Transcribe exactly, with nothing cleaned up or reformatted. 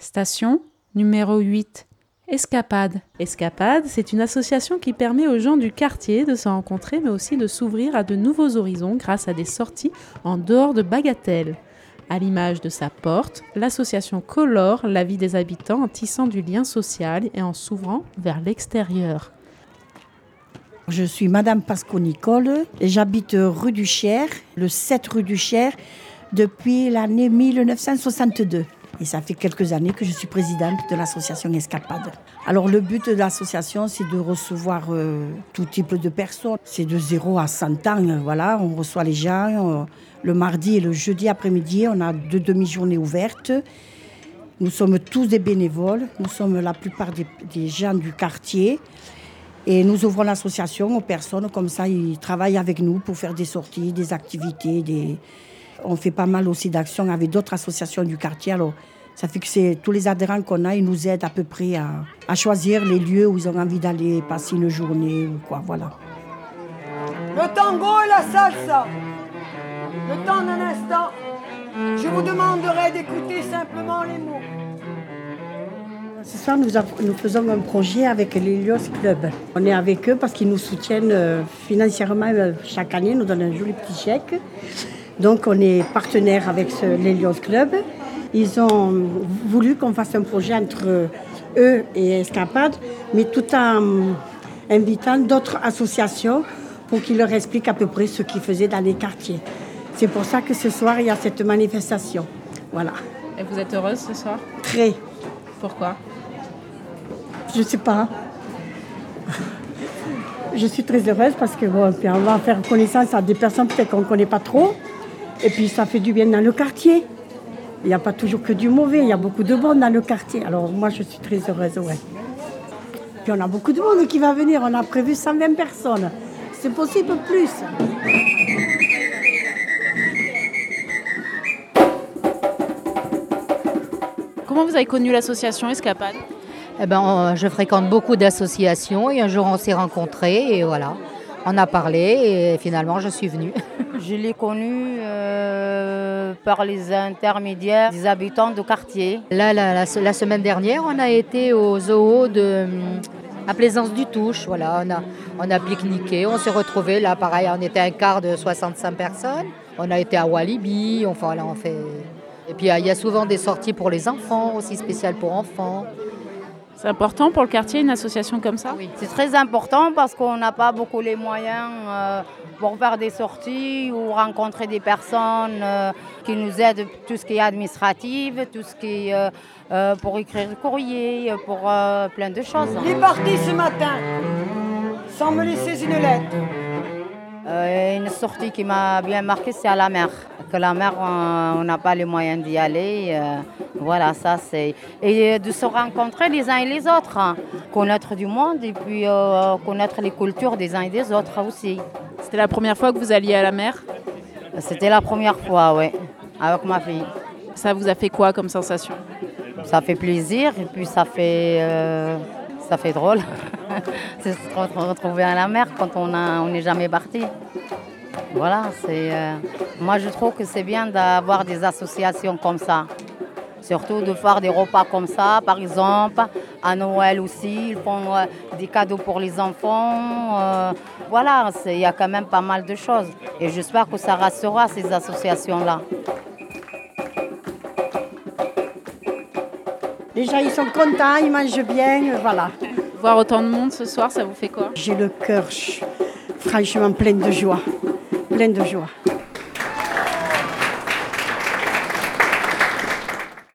Station numéro huit. Escapade. Escapade, c'est une association qui permet aux gens du quartier de se rencontrer mais aussi de s'ouvrir à de nouveaux horizons grâce à des sorties en dehors de bagatelles. À l'image de sa porte, l'association colore la vie des habitants en tissant du lien social et en s'ouvrant vers l'extérieur. Je suis Madame Pasco-Nicole et j'habite rue du Cher, le sept rue du Cher, depuis l'année dix-neuf cent soixante-deux. Et ça fait quelques années que je suis présidente de l'association Escapade. Alors le but de l'association, c'est de recevoir euh, tout type de personnes. C'est de zéro à cent ans, euh, voilà, on reçoit les gens. Euh, le mardi et le jeudi après-midi, on a deux demi-journées ouvertes. Nous sommes tous des bénévoles, nous sommes la plupart des, des gens du quartier. Et nous ouvrons l'association aux personnes, comme ça ils travaillent avec nous pour faire des sorties, des activités, des... On fait pas mal aussi d'actions avec d'autres associations du quartier. Alors, ça fait que c'est, tous les adhérents qu'on a, ils nous aident à peu près à, à choisir les lieux où ils ont envie d'aller passer une journée ou quoi, voilà. Le tango et la salsa. Le temps d'un instant, je vous demanderai d'écouter simplement les mots. Ce soir, nous, avons, nous faisons un projet avec l'Hélios Club. On est avec eux parce qu'ils nous soutiennent euh, financièrement euh, chaque année, ils nous donnent un joli petit chèque. Donc on est partenaire avec ce, l'Hélios Club. Ils ont voulu qu'on fasse un projet entre eux et Escapade, mais tout en invitant d'autres associations pour qu'ils leur expliquent à peu près ce qu'ils faisaient dans les quartiers. C'est pour ça que ce soir, il y a cette manifestation. Voilà. Et vous êtes heureuse ce soir ? Très. Pourquoi ? Je ne sais pas. Je suis très heureuse parce que bon, on va faire connaissance à des personnes peut-être qu'on ne connaît pas trop. Et puis ça fait du bien dans le quartier. Il n'y a pas toujours que du mauvais, il y a beaucoup de bon dans le quartier. Alors moi je suis très heureuse, ouais. Puis on a beaucoup de monde qui va venir, on a prévu cent vingt personnes. C'est possible plus. Comment vous avez connu l'association Escapade ? Eh ben, on, je fréquente beaucoup d'associations et un jour on s'est rencontrés et voilà, on a parlé et finalement je suis venue. Je l'ai connue euh, par les intermédiaires des habitants du quartier. Là, la, la, la semaine dernière, on a été au zoo de à Plaisance du Touche. Voilà, on a, on a pique-niqué, on s'est retrouvés. Là, pareil, on était un quart de soixante-cinq personnes. On a été à Walibi, enfin là, on fait. Et puis il y a souvent des sorties pour les enfants, aussi spéciales pour enfants. C'est important pour le quartier, une association comme ça ? Oui, c'est très important parce qu'on n'a pas beaucoup les moyens euh, pour faire des sorties ou rencontrer des personnes euh, qui nous aident, tout ce qui est administratif, tout ce qui est euh, euh, pour écrire le courrier, pour euh, plein de choses. Il est parti ce matin, sans me laisser une lettre. Euh, une sortie qui m'a bien marquée, c'est à la mer. Que la mer, on n'a pas les moyens d'y aller. Euh, voilà, ça c'est... Et de se rencontrer les uns et les autres, hein. Connaître du monde et puis euh, connaître les cultures des uns et des autres aussi. C'était la première fois que vous alliez à la mer ? C'était la première fois, oui, avec ma fille. Ça vous a fait quoi comme sensation ? Ça fait plaisir et puis ça fait, euh, ça fait drôle. C'est se retrouver à la mer quand on a, on n'est jamais parti. Voilà, c'est, euh, moi je trouve que c'est bien d'avoir des associations comme ça. Surtout de faire des repas comme ça, par exemple, à Noël aussi, ils font euh, des cadeaux pour les enfants. Euh, voilà, il y a quand même pas mal de choses. Et j'espère que ça restera, ces associations-là. Les gens, ils sont contents, ils mangent bien, voilà. Voir autant de monde ce soir, ça vous fait quoi ? J'ai le cœur franchement plein de joie, plein de joie.